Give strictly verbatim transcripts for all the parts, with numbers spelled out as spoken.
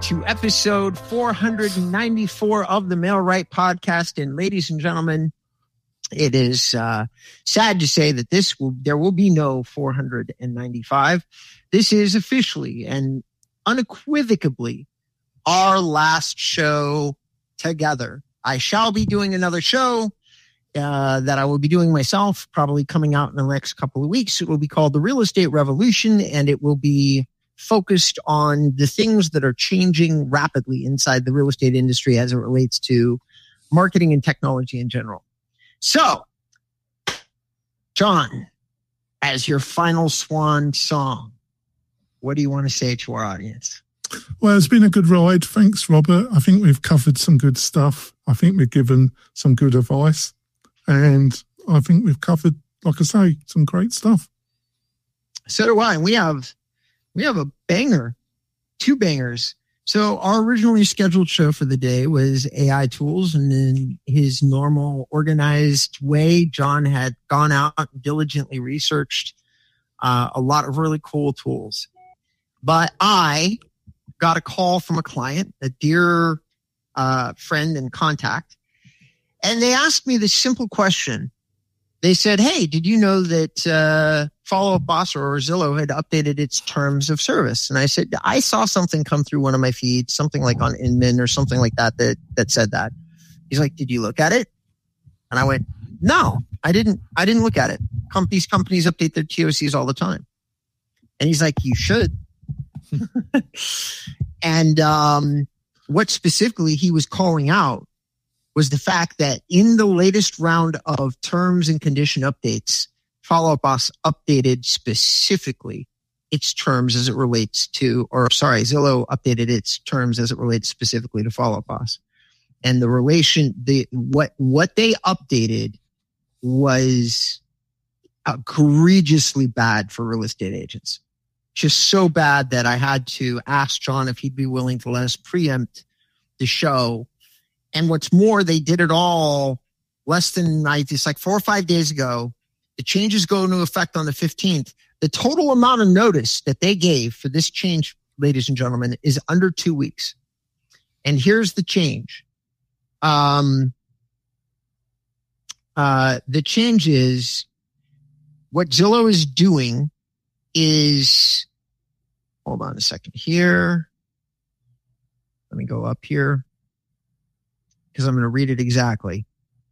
to episode four ninety-four of the Mail-Right Podcast. And ladies and gentlemen, it is uh, sad to say that this will there will be no four ninety-five. This is officially and unequivocally our last show together. I shall be doing another show uh, that I will be doing myself, probably coming out in the next couple of weeks. It will be called The Real Estate Revolution, and it will be focused on the things that are changing rapidly inside the real estate industry as it relates to marketing and technology in general. So, John, as your final swan song, what do you want to say to our audience? Well, it's been a good ride. Thanks, Robert. I think we've covered some good stuff. I think we've given some good advice. And I think we've covered, like I say, some great stuff. So do I. And we have, we have a banger, two bangers. So our originally scheduled show for the day was A I tools. And in his normal organized way, John had gone out and diligently researched uh, a lot of really cool tools. But I got a call from a client, a dear uh, friend and contact, and they asked me this simple question. They said, hey, did you know that uh, Follow Up Boss or Zillow had updated its terms of service? And I said, I saw something come through one of my feeds, something like on Inman or something like that, that that said that. He's like, did you look at it? And I went, no, I didn't. I didn't look at it. Com- these companies update their T O Cs all the time. And he's like, you should. And um, what specifically he was calling out was the fact that in the latest round of terms and condition updates, Follow Up Boss updated specifically its terms as it relates to, or sorry, Zillow updated its terms as it relates specifically to Follow Up Boss. And the relation, the what what they updated was egregiously bad for real estate agents. Just so bad that I had to ask John if he'd be willing to let us preempt the show. And what's more, they did it all less than, it's like four or five days ago. The changes go into effect on the fifteenth. The total amount of notice that they gave for this change, ladies and gentlemen, is under two weeks. And here's the change. Um, uh, the change is what Zillow is doing is, hold on a second here. Let me go up here because I'm going to read it exactly.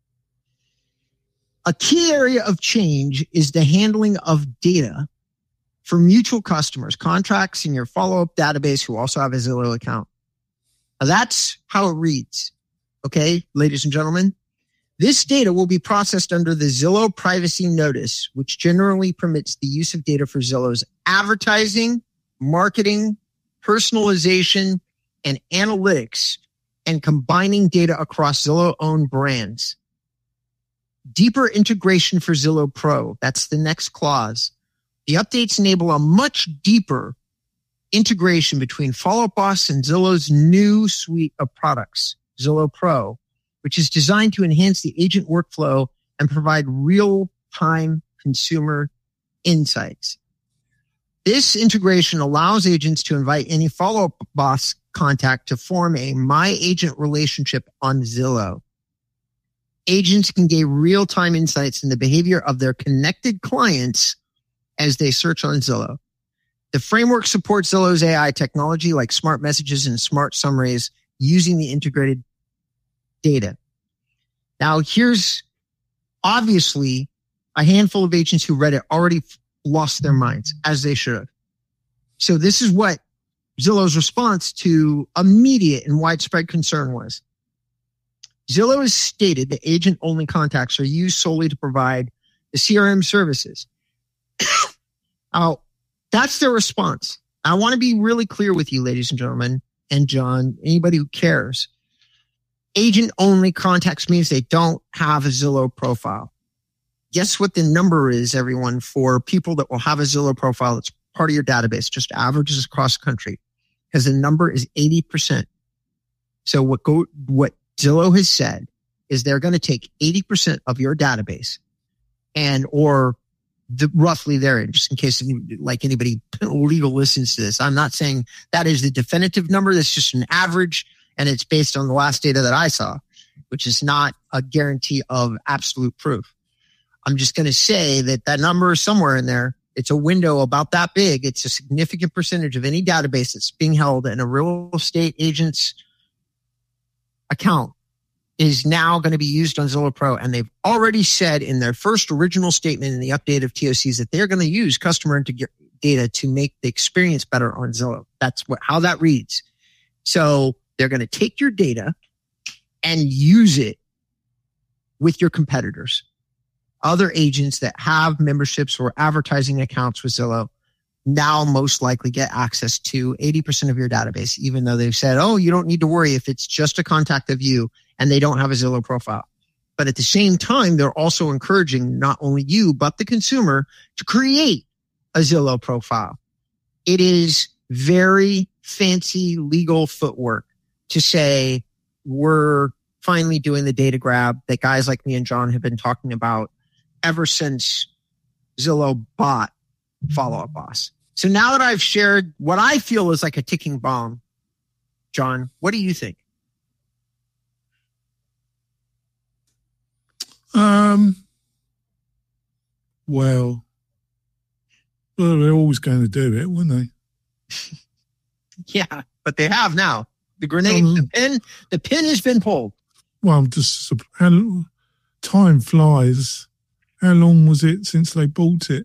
A key area of change is the handling of data for mutual customers, contracts in your follow-up database who also have a Zillow account. Now that's how it reads. Okay, ladies and gentlemen. This data will be processed under the Zillow Privacy Notice, which generally permits the use of data for Zillow's advertising, marketing, personalization, and analytics, and combining data across Zillow-owned brands. Deeper integration for Zillow Pro. That's the next clause. The updates enable a much deeper integration between Follow Up Boss and Zillow's new suite of products, Zillow Pro, which is designed to enhance the agent workflow and provide real-time consumer insights. This integration allows agents to invite any Follow Up Boss contact to form a My Agent relationship on Zillow. Agents can gain real-time insights in the behavior of their connected clients as they search on Zillow. The framework supports Zillow's A I technology like smart messages and smart summaries using the integrated data. Now, here's obviously a handful of agents who read it already lost their minds, as they should have. So this is what Zillow's response to immediate and widespread concern was. Zillow has stated that agent-only contacts are used solely to provide the C R M services. Now, that's their response. I want to be really clear with you, ladies and gentlemen, and John, anybody who cares. Agent-only contacts means they don't have a Zillow profile. Guess what the number is, everyone, for people that will have a Zillow profile that's part of your database, just averages across the country, because the number is eighty percent. So what go, what Zillow has said is they're going to take eighty percent of your database and or the, roughly there, just in case like anybody legal listens to this. I'm not saying that is the definitive number. That's just an average, and it's based on the last data that I saw, which is not a guarantee of absolute proof. I'm just going to say that that number is somewhere in there. It's a window about that big. It's a significant percentage of any database that's being held in a real estate agent's account is now going to be used on Zillow Pro. And they've already said in their first original statement in the update of T O Cs that they're going to use customer data to make the experience better on Zillow. That's what, how that reads. So they're going to take your data and use it with your competitors. Other agents that have memberships or advertising accounts with Zillow now most likely get access to eighty percent of your database, even though they've said, oh, you don't need to worry if it's just a contact of you and they don't have a Zillow profile. But at the same time, they're also encouraging not only you, but the consumer to create a Zillow profile. It is very fancy legal footwork to say we're finally doing the data grab that guys like me and John have been talking about ever since Zillow bought Follow Up Boss. So now that I've shared what I feel is like a ticking bomb, John, what do you think? Um. Well, well, they're always going to do it, weren't they? Yeah, but they have now. The grenade, um, the pin, the pin has been pulled. Well, I'm just how time flies. How long was it since they bought it?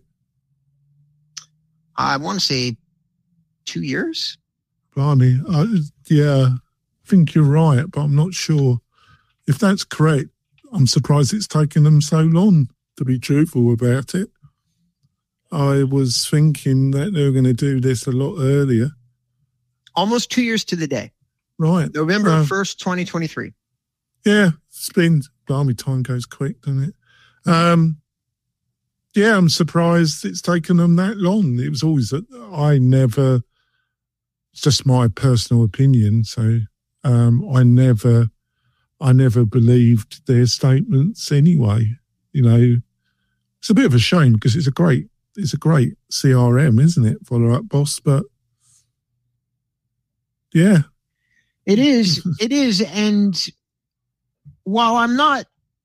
I want to say two years. Blimey, I, yeah, I think you're right, but I'm not sure. If that's correct, I'm surprised it's taken them so long, to be truthful about it. I was thinking that they were going to do this a lot earlier. Almost two years to the day. Right. November first, twenty twenty-three. Yeah, it's been, blimey, time goes quick, doesn't it? Um, yeah, I'm surprised it's taken them that long. It was always, I never, it's just my personal opinion, so um, I never, I never believed their statements anyway. You know, it's a bit of a shame because it's a great, it's a great C R M, isn't it? Follow Up Boss, but yeah. It is, it is, and while I'm not,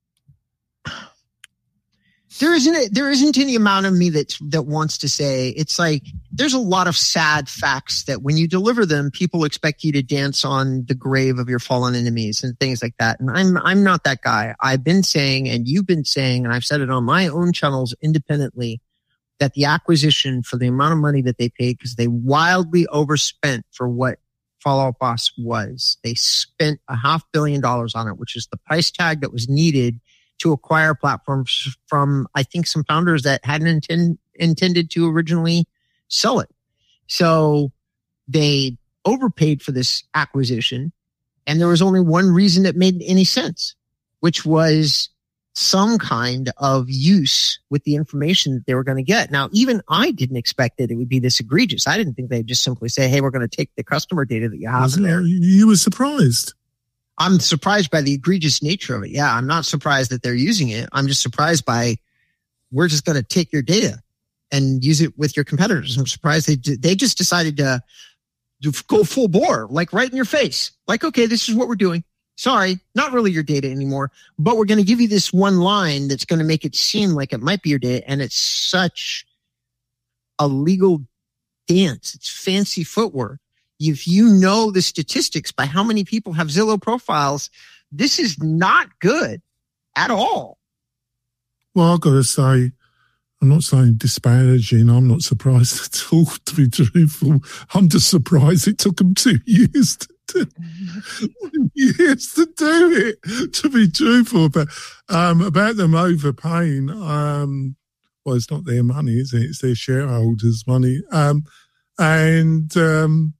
there isn't there isn't any amount of me that that wants to say it's like there's a lot of sad facts that when you deliver them, people expect you to dance on the grave of your fallen enemies and things like that. And I'm I'm not that guy. I've been saying, and you've been saying, and I've said it on my own channels independently, that the acquisition for the amount of money that they paid, because they wildly overspent for what Follow Up Boss was. They spent a half billion dollars on it, which is the price tag that was needed to acquire platforms from, I think, some founders that hadn't intend, intended to originally sell it. So they overpaid for this acquisition, and there was only one reason it made any sense, which was some kind of use with the information that they were going to get. Now, even I didn't expect that it would be this egregious. I didn't think they'd just simply say, hey, we're going to take the customer data that you have Wasn't in there. You were surprised. I'm surprised by the egregious nature of it. Yeah, I'm not surprised that they're using it. I'm just surprised by, we're just going to take your data and use it with your competitors. I'm surprised they they just decided to go full bore, like right in your face. Like, okay, this is what we're doing. Sorry, not really your data anymore, but we're going to give you this one line that's going to make it seem like it might be your data. And it's such a legal dance. It's fancy footwork. If you know the statistics by how many people have Zillow profiles, this is not good at all. Well, I've got to say, I'm not saying disparaging. I'm not surprised at all, to be truthful. I'm just surprised it took them two years to do, years to do it, to be truthful. But um, about them overpaying, um, well, it's not their money, is it? It's their shareholders' money. Um, and... Um,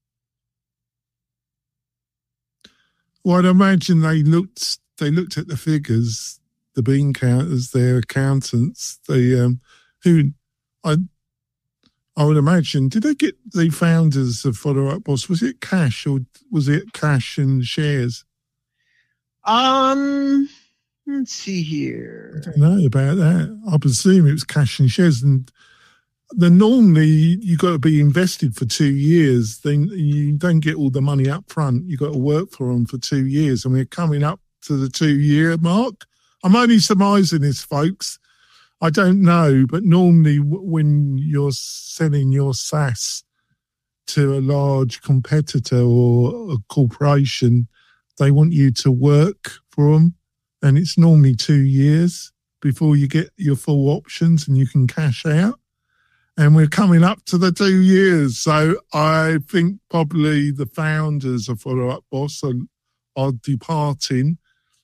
Well, I'd imagine they looked they looked at the figures, the bean counters, their accountants, the um, who I I would imagine. Did they get the founders of Follow Up Boss? Was it cash or was it cash and shares? Um, let's see here. I don't know about that. I presume it was cash and shares, and then normally you got to be invested for two years. Then you don't get all the money up front. You got to work for them for two years, and we're coming up to the two-year mark. I'm only surmising this, folks. I don't know, but normally when you're selling your SaaS to a large competitor or a corporation, they want you to work for them, and it's normally two years before you get your full options and you can cash out. And we're coming up to the two years. So I think probably the founders of Follow Up Boss are, are departing,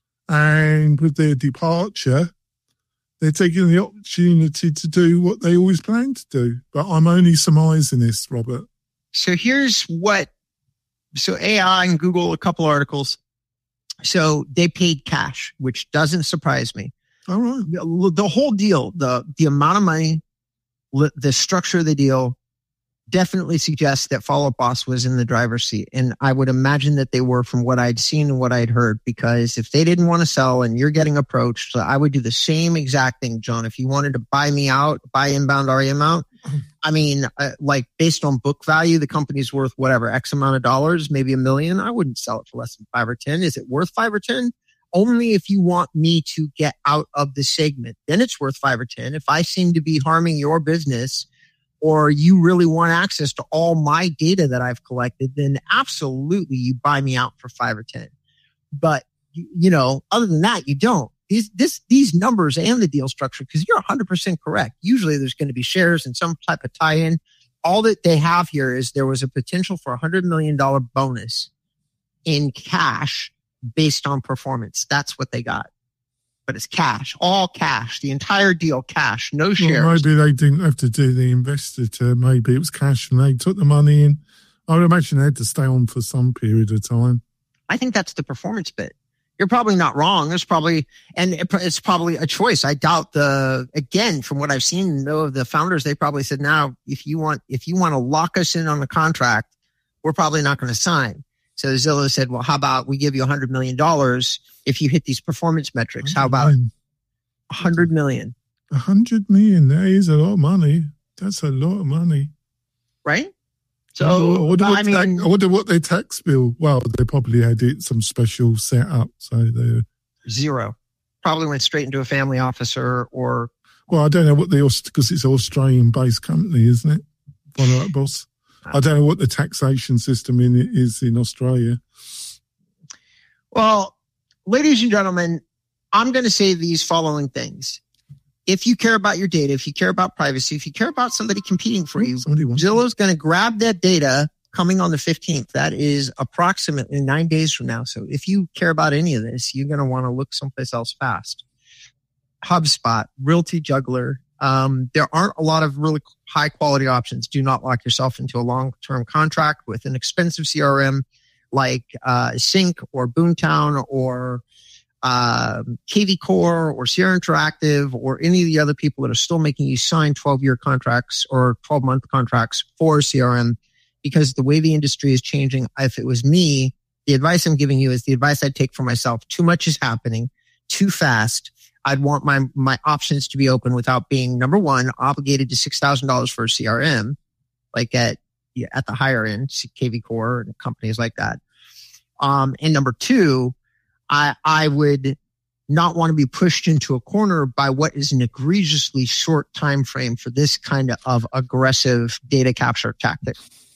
and with their departure, they're taking the opportunity to do what they always planned to do. But I'm only surmising this, Robert. So here's what, so A I and Google, a couple articles. So they paid cash, which doesn't surprise me. All right. The, the whole deal, the, the amount of money, the structure of the deal definitely suggests that Follow Up Boss was in the driver's seat. And I would imagine that they were from what I'd seen and what I'd heard, because if they didn't want to sell and you're getting approached, I would do the same exact thing, John. If you wanted to buy me out, buy inbound R E M out, I mean, uh, like based on book value, the company's worth whatever, X amount of dollars, maybe a million. I wouldn't sell it for less than five or ten. Is it worth five or ten? Only if you want me to get out of the segment. Then it's worth five or ten. If I seem to be harming your business, or you really want access to all my data that I've collected, then absolutely you buy me out for five or ten. But, you know, other than that, you don't. These, this, these numbers and the deal structure, because you're one hundred percent correct. Usually there's going to be shares and some type of tie-in. All that they have here is there was a potential for a one hundred million dollars bonus in cash based on performance. That's what they got. But it's cash, all cash, the entire deal cash, no shares. Well, maybe they didn't have to do the investor term. Maybe it was cash and they took the money in. I would imagine they had to stay on for some period of time. I think that's the performance bit. You're probably not wrong. There's probably, and it's probably a choice. I doubt the, again, from what I've seen, though, of the founders, they probably said, now, if you want, if you want to lock us in on the contract, we're probably not going to sign. So Zillow said, well, how about we give you one hundred million dollars if you hit these performance metrics? How about one hundred million dollars? one hundred million dollars, that is a lot of money. That's a lot of money. Right? So, I wonder, what, I, mean, tax, I wonder what their tax bill, well, they probably had it some special setup. So they zero. Probably went straight into a family officer or. Well, I don't know what they, because it's an Australian based company, isn't it? Follow Up Boss. I don't know what the taxation system in it is in Australia. Well, ladies and gentlemen, I'm going to say these following things. If you care about your data, if you care about privacy, if you care about somebody competing for you, Zillow's going to grab that data coming on the fifteenth. That is approximately nine days from now. So if you care about any of this, you're going to want to look someplace else fast. HubSpot, Realty Juggler. Um, there aren't a lot of really high quality options. Do not lock yourself into a long-term contract with an expensive C R M like uh, Sync or Boomtown or uh, K V Core or Sierra Interactive or any of the other people that are still making you sign twelve-year contracts or twelve-month contracts for C R M, because the way the industry is changing, if it was me, the advice I'm giving you is the advice I'd take for myself. Too much is happening too fast. I'd want my, my options to be open without being, number one, obligated to six thousand dollars for a C R M, like at, at the higher end, K V Core and companies like that. Um, and number two, I, I would not want to be pushed into a corner by what is an egregiously short time frame for this kind of aggressive data capture tactic.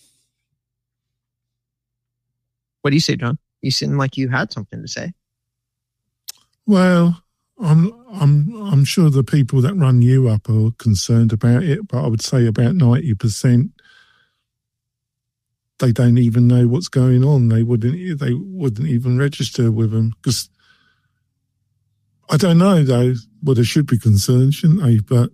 What do you say, John? You seem like you had something to say. Well, I'm I'm I'm sure the people that run you up are concerned about it, but I would say about ninety percent they don't even know what's going on. They wouldn't they wouldn't even register with them, because I don't know though. Well, they should be concerned, shouldn't they? But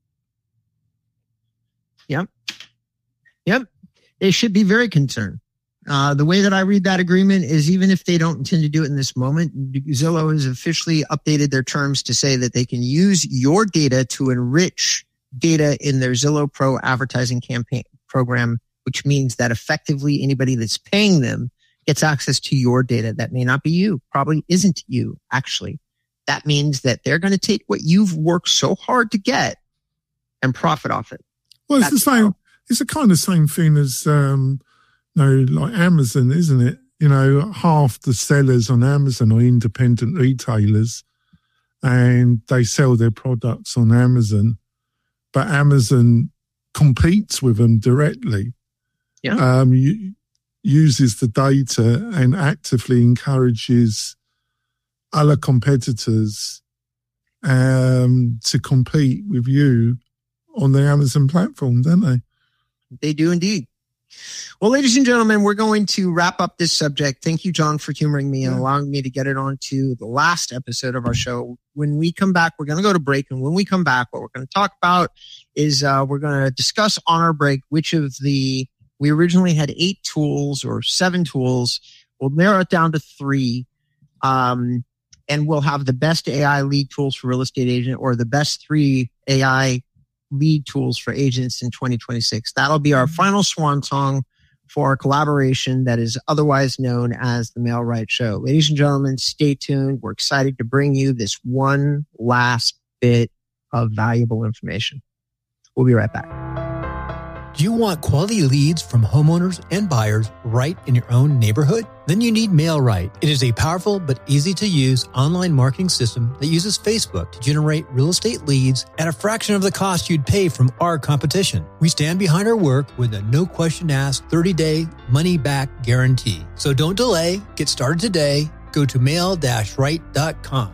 yep, yep, they should be very concerned. Uh, the way that I read that agreement is, even if they don't intend to do it in this moment, Zillow has officially updated their terms to say that they can use your data to enrich data in their Zillow Pro advertising campaign program, which means that effectively anybody that's paying them gets access to your data. That may not be you, probably isn't you, actually. that means that they're going to take what you've worked so hard to get and profit off it. Well, it's That's the same. How. It's the kind of same thing as, um, you know, like Amazon, isn't it? You know, half the sellers on Amazon are independent retailers, and they sell their products on Amazon, but Amazon competes with them directly. Yeah. Um, you, uses the data and actively encourages other competitors um, to compete with you on the Amazon platform, don't they? They do indeed. Well, ladies and gentlemen, we're going to wrap up this subject. Thank you, John, for humoring me and yeah. allowing me to get it on to the last episode of our show. When we come back, we're going to go to break. And when we come back, what we're going to talk about is uh, we're going to discuss on our break which of the, we originally had eight tools or seven tools. We'll narrow it down to three. Um, and we'll have the best A I lead tools for real estate agent, or the best three A I lead tools for agents in twenty twenty-six. That'll be our final swan song for our collaboration that is otherwise known as the MailRight Show. Ladies and gentlemen, stay tuned. We're excited to bring you this one last bit of valuable information. We'll be right back. Do you want quality leads from homeowners and buyers right in your own neighborhood? Then you need MailRight. It is a powerful but easy to use online marketing system that uses Facebook to generate real estate leads at a fraction of the cost you'd pay from our competition. We stand behind our work with a no question asked thirty day money back guarantee. So don't delay. Get started today. Go to mail dash right dot com.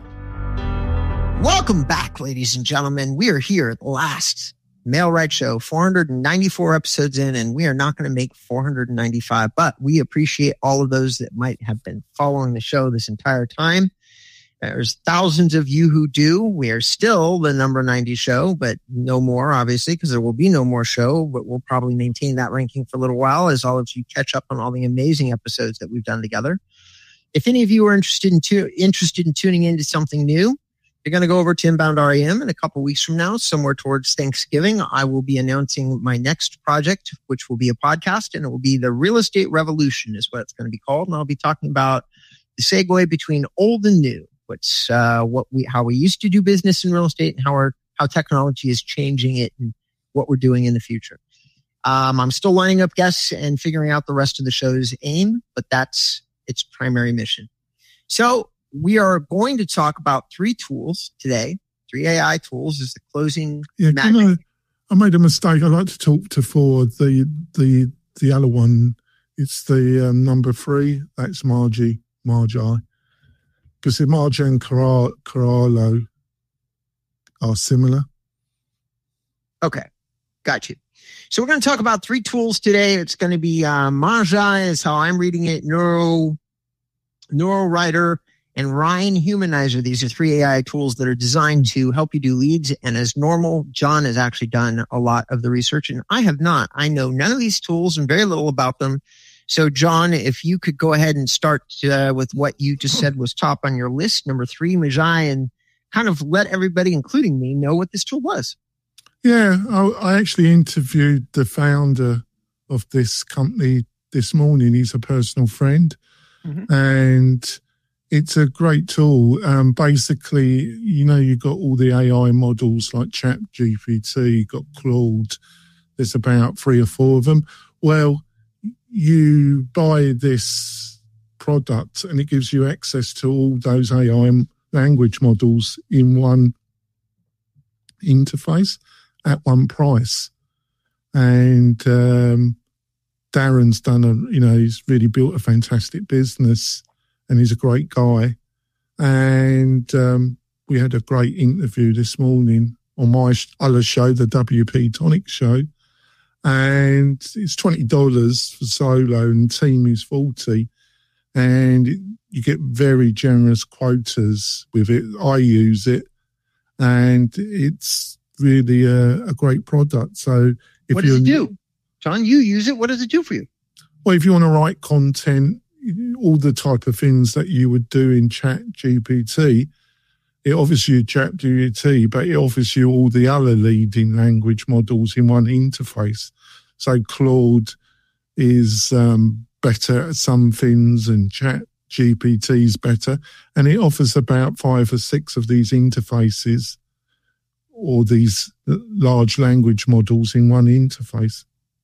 Welcome back, ladies and gentlemen. We are here at the last MailRight Show, four hundred ninety-four episodes in, and we are not going to make four hundred ninety-five, but we appreciate all of those that might have been following the show this entire time. There's thousands of you who do. We are still the number ninety show, but no more, obviously, because there will be no more show, but we'll probably maintain that ranking for a little while as all of you catch up on all the amazing episodes that we've done together. If any of you are interested in, tu- interested in tuning into something new, you're going to go over to Inbound R E M in a couple weeks from now, somewhere towards Thanksgiving. I will be announcing my next project, which will be a podcast, and it will be the Real Estate Revolution is what it's going to be called. And I'll be talking about the segue between old and new. What's uh, what we how we used to do business in real estate, and how our how technology is changing it, and what we're doing in the future. Um, I'm still lining up guests and figuring out the rest of the show's aim, but that's its primary mission. So we are going to talk about three tools today. Three A I tools is the closing. Yeah, can I, I made a mistake. I like to talk to four. The the the other one, it's the um, number three. That's Margie, Margie. Because Margie and Corallo are similar. Okay, got you. So we're going to talk about three tools today. It's going to be uh, Margie is how I'm reading it, Neuro, NeuroWriter, and Rhine Humanizer. These are three A I tools that are designed to help you do leads. And as normal, John has actually done a lot of the research, and I have not. I know none of these tools and very little about them. So, John, if you could go ahead and start uh, with what you just said was top on your list, number three, Margie, and kind of let everybody, including me, know what this tool was. Yeah, I, I actually interviewed the founder of this company this morning. He's a personal friend, mm-hmm. and it's a great tool. Um, basically, you know, you've got all the A I models like ChatGPT, you've got Claude. There's about three or four of them. Well, you buy this product and it gives you access to all those A I language models in one interface at one price. And um, Darren's done a, you know, he's really built a fantastic business. And he's a great guy. And um, we had a great interview this morning on my other show, the W P Tonic Show. And it's twenty dollars for solo and team is forty. And it, you get very generous quotas with it. I use it. And it's really a, a great product. So if what does it do? John, you use it. What does it do for you? Well, if you want to write content, all the type of things that you would do in ChatGPT, it offers you ChatGPT, but it offers you all the other leading language models in one interface. So Claude is um, better at some things, and Chat G P T's better, and it offers about five or six of these interfaces or these large language models in one interface.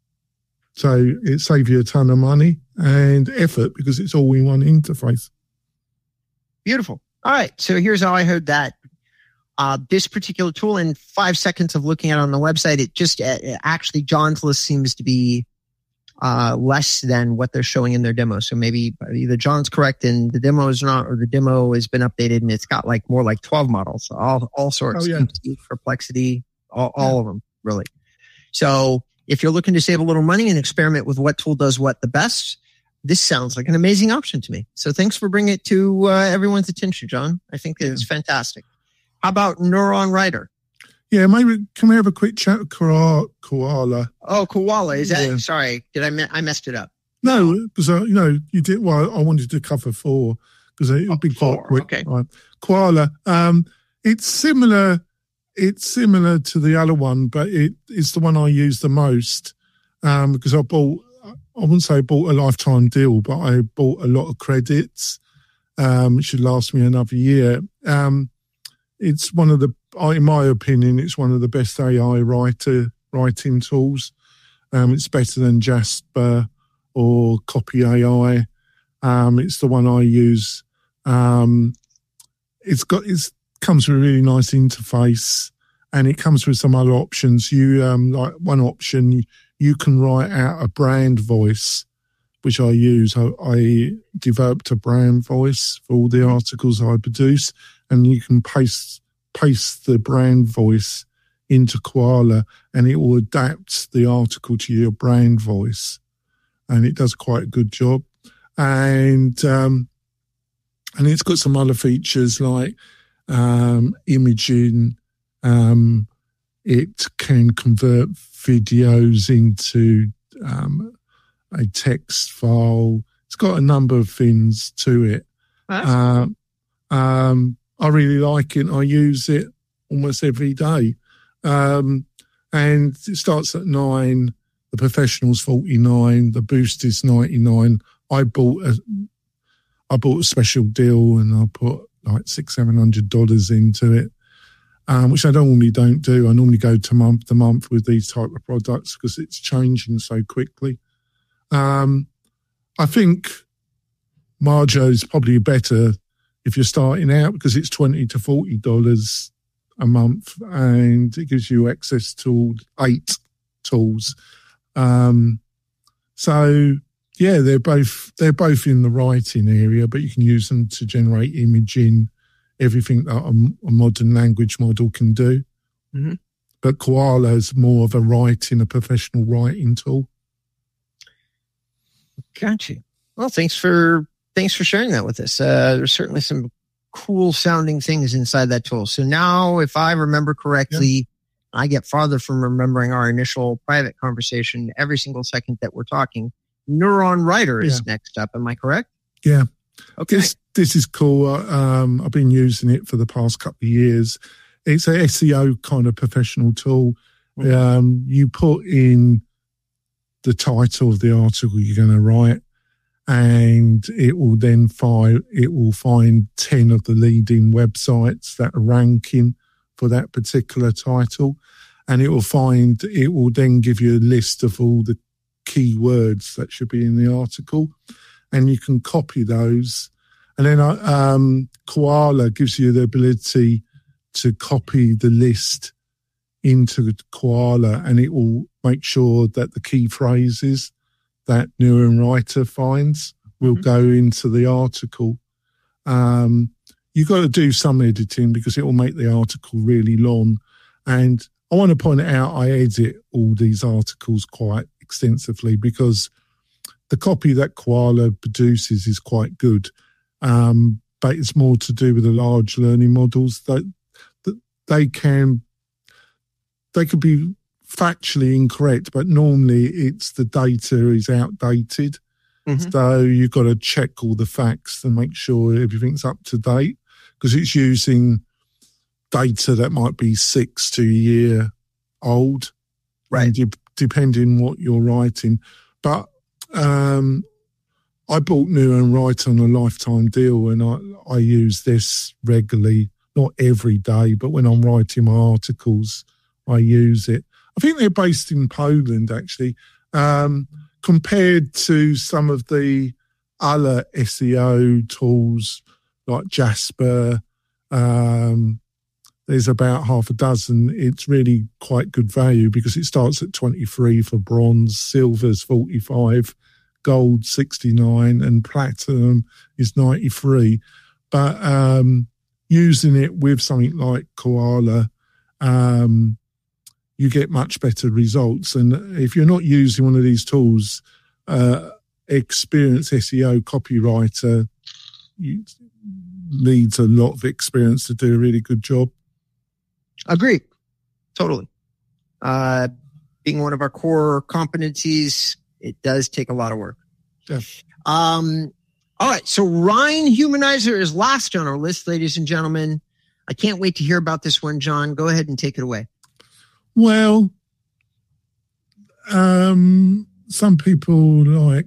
So it saves you a ton of money and effort because it's all in one interface. Beautiful. All right. So here's how I heard that. Uh, this particular tool, in five seconds of looking at it on the website, it just uh, actually John's list seems to be uh, less than what they're showing in their demo. So maybe either John's correct and the demo is not, or the demo has been updated and it's got like more like twelve models, all all sorts, oh, yeah. Perplexity, all, all yeah. of them, really. So if you're looking to save a little money and experiment with what tool does what the best, this sounds like an amazing option to me. So thanks for bringing it to uh, everyone's attention, John. I think it's yeah. fantastic. How about Neuron Writer? Yeah, maybe can we have a quick chat with Koala? Koala. Oh, Koala. Is that, yeah. sorry, did I, me- I messed it up? No, because, uh, you know, you did, well, I wanted to cover four because it would oh, be quite four. quick. Okay. Right. Koala. Um, it's similar, it's similar to the other one, but it, it's the one I use the most um, because I bought, I wouldn't say I bought a lifetime deal, but I bought a lot of credits. Um, it should last me another year. Um, it's one of the, in my opinion, it's one of the best A I writer writing tools. Um, it's better than Jasper or Copy A I. Um, it's the one I use. Um, it's got it's comes with a really nice interface, and it comes with some other options. You um, like one option, you, you can write out a brand voice, which I use. I, I developed a brand voice for all the articles I produce, and you can paste paste the brand voice into Koala, and it will adapt the article to your brand voice, and it does quite a good job. And um, and it's got some other features like um, imaging. Um, it can convert videos into um, a text file. It's got a number of things to it. Uh, um, I really like it. I use it almost every day. Um, and it starts at nine. The Professional's forty-nine. The Boost is ninety-nine. I bought a, I bought a special deal, and I put like six, seven hundred dollars into it, um, which I normally don't do. I normally go to month to month with these type of products because it's changing so quickly. Um, I think Marjo is probably better if you're starting out because it's twenty to forty dollars a month, and it gives you access to eight tools. Um, so yeah, they're both they're both in the writing area, but you can use them to generate imaging, everything that a, a modern language model can do. Mm-hmm. But Koala is more of a writing, a professional writing tool. Gotcha. Well, thanks for thanks for sharing that with us. Uh, there's certainly some cool sounding things inside that tool. So now, if I remember correctly, yeah. I get farther from remembering our initial private conversation every single second that we're talking. Neuron Writer is yeah. next up. Am I correct? Yeah. Okay. This, this is cool. Um, I've been using it for the past couple of years. It's a S E O kind of professional tool. Mm-hmm. Um, you put in the title of the article you're going to write, and it will then find it will find ten of the leading websites that are ranking for that particular title, and it will find it will then give you a list of all the keywords that should be in the article, and you can copy those. And then um, Koala gives you the ability to copy the list into Koala, and it will make sure that the key phrases that Neuron Writer finds will mm-hmm. go into the article. Um, you've got to do some editing because it will make the article really long. And I want to point out, I edit all these articles quite extensively because the copy that Koala produces is quite good. Um, but it's more to do with the large learning models that, that they can, they could be factually incorrect, but normally it's the data is outdated. Mm-hmm. So you've got to check all the facts and make sure everything's up to date because it's using data that might be six to a year old, right? De- depending what you're writing. But um, I bought New and Right on a lifetime deal, and I, I use this regularly, not every day, but when I'm writing my articles, I use it. I think they're based in Poland, actually. Um, compared to some of the other S E O tools like Jasper, um, there's about half a dozen. It's really quite good value because it starts at twenty-three for bronze, silver's forty-five, gold sixty-nine, and platinum is ninety-three. But um, using it with something like Koala, um, you get much better results. And if you're not using one of these tools, uh, experienced S E O copywriter you, needs a lot of experience to do a really good job. Agree. Totally. Uh, being one of our core competencies, it does take a lot of work. Yeah. Um, all right. So Rhine Humanizer is last on our list, ladies and gentlemen. I can't wait to hear about this one, John. Go ahead and take it away. Well, um, some people like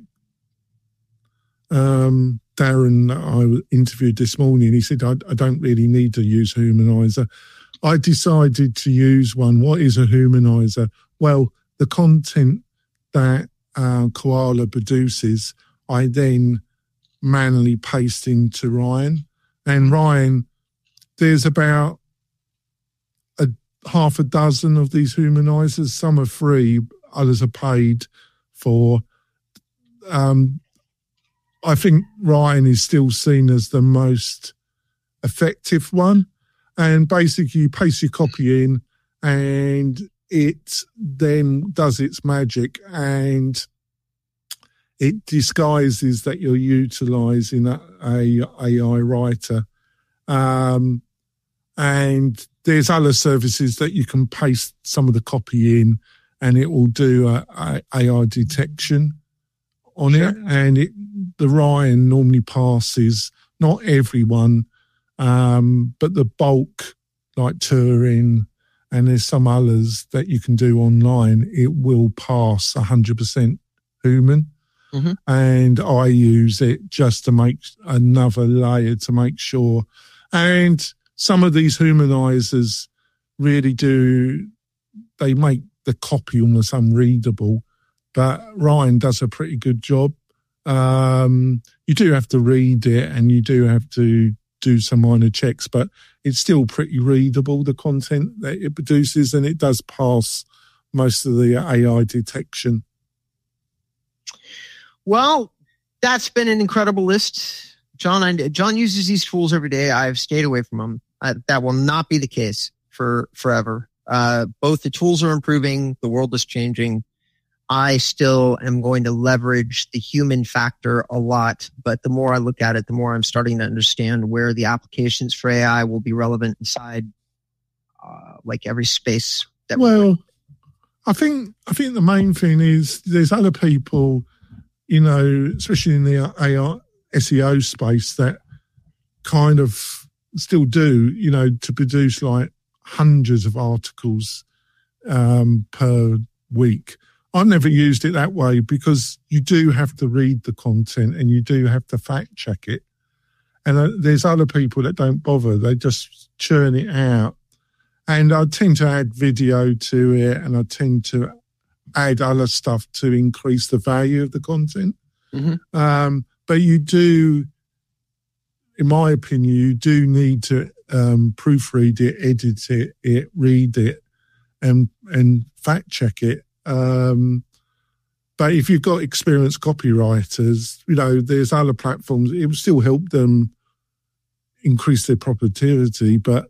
um, Darren that I interviewed this morning, he said, I, I don't really need to use Humanizer. I decided to use one. What is a Humanizer? Well, the content that uh, Koala produces, I then manually paste into Ryan. And Ryan, there's about a half a dozen of these Humanizers. Some are free, others are paid for. Um, I think Ryan is still seen as the most effective one. And basically you paste your copy in and it then does its magic and it disguises that you're utilizing a, a A I writer. Um, and there's other services that you can paste some of the copy in and it will do a, a A I detection on sure. it. And it, the Ryan normally passes, not everyone, um, but the bulk, like Turing, and there's some others that you can do online, it will pass one hundred percent human. Mm-hmm. And I use it just to make another layer to make sure. And some of these humanizers really do, they make the copy almost unreadable, but Ryan does a pretty good job. Um, you do have to read it and you do have to do some minor checks, but it's still pretty readable, the content that it produces, and it does pass most of the A I detection. Well, that's been an incredible list. John, I, John uses these tools every day. I've stayed away from them. Uh, that will not be the case for forever. Uh, both the tools are improving. The world is changing. I still am going to leverage the human factor a lot, but the more I look at it, the more I'm starting to understand where the applications for A I will be relevant inside, uh, like every space. That well, I think I think the main thing is there's other people, you know, especially in the A I S E O space, that kind of still do, you know, to produce like hundreds of articles um, per week. I've never used it that way because you do have to read the content and you do have to fact check it. And uh, there's other people that don't bother. They just churn it out. And I tend to add video to it and I tend to add other stuff to increase the value of the content. Mm-hmm. Um, but you do, in my opinion, you do need to um, proofread it, edit it, it, read it, and and fact check it. Um, but if you've got experienced copywriters, you know, there's other platforms, it will still help them increase their productivity, but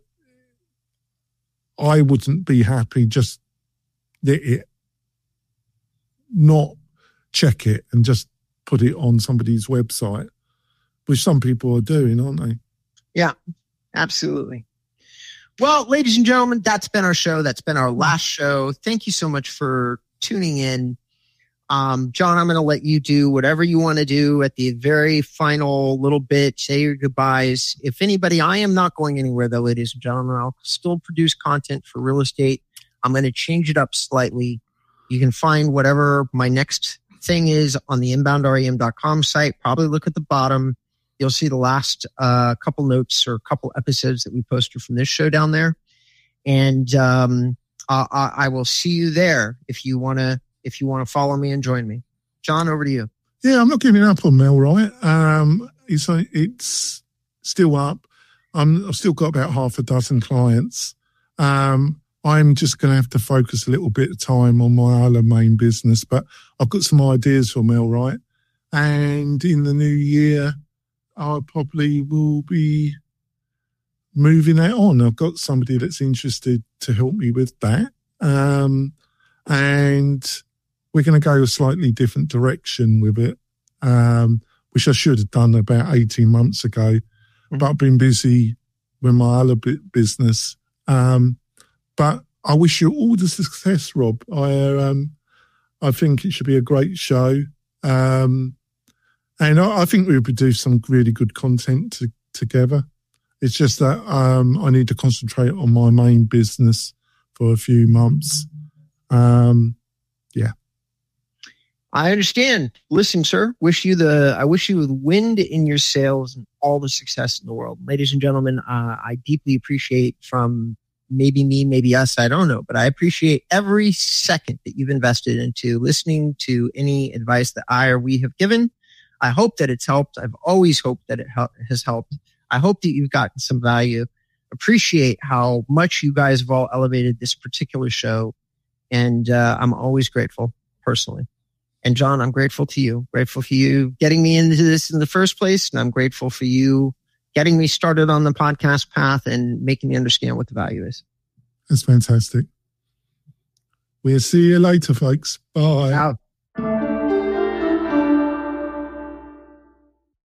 I wouldn't be happy just let it, not check it and just put it on somebody's website, which some people are doing, aren't they? Yeah, absolutely. Well, ladies and gentlemen, that's been our show. That's been our last show. Thank you so much for tuning in. Um, John, I'm going to let you do whatever you want to do at the very final little bit. Say your goodbyes. If anybody, I am not going anywhere though, ladies and gentlemen. I'll still produce content for real estate. I'm going to change it up slightly. You can find whatever my next thing is on the inbound R E M dot com site. Probably look at the bottom. You'll see the last uh, couple notes or couple episodes that we posted from this show down there. And um, I, I will see you there if you want to if you want to follow me and join me. John, over to you. Yeah, I'm not giving up on MailRite. Um, it's it's still up. I'm, I've still got about half a dozen clients. Um, I'm just going to have to focus a little bit of time on my other main business, but I've got some ideas for MailRite. And in the new year, I probably will be moving that on. I've got somebody that's interested to help me with that. Um, and we're going to go a slightly different direction with it, um, which I should have done about eighteen months ago. Mm-hmm. But I've been busy with my other business. Um, but I wish you all the success, Rob. I um, I think it should be a great show. Um, and I, I think we'll produce some really good content to, together. It's just that um, I need to concentrate on my main business for a few months. Um, yeah. I understand. Listen, sir, wish you the, I wish you the wind in your sails and all the success in the world. Ladies and gentlemen, uh, I deeply appreciate from maybe me, maybe us, I don't know, but I appreciate every second that you've invested into listening to any advice that I or we have given. I hope that it's helped. I've always hoped that it hel- has helped. I hope that you've gotten some value. Appreciate how much you guys have all elevated this particular show. And uh, I'm always grateful personally. And John, I'm grateful to you. Grateful for you getting me into this in the first place. And I'm grateful for you getting me started on the podcast path and making me understand what the value is. That's fantastic. We'll see you later, folks. Bye. Ciao.